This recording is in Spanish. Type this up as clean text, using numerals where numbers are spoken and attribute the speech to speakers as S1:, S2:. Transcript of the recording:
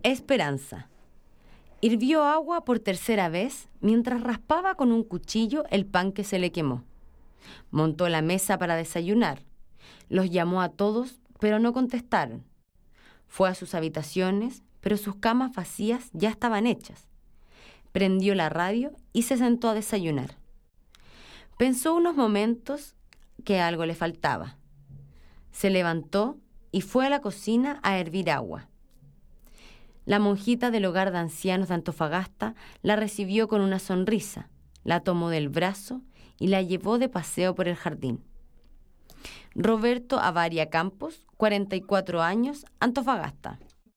S1: Esperanza. Hirvió agua por tercera vez mientras raspaba con un cuchillo el pan que se le quemó. Montó la mesa para desayunar. Los llamó a todos, pero no contestaron. Fue a sus habitaciones, pero sus camas vacías ya estaban hechas. Prendió la radio y se sentó a desayunar. Pensó unos momentos que algo le faltaba. Se levantó y fue a la cocina a hervir agua. La monjita del hogar de ancianos de Antofagasta la recibió con una sonrisa, la tomó del brazo y la llevó de paseo por el jardín. Roberto Avaria Campos, 44 años, Antofagasta.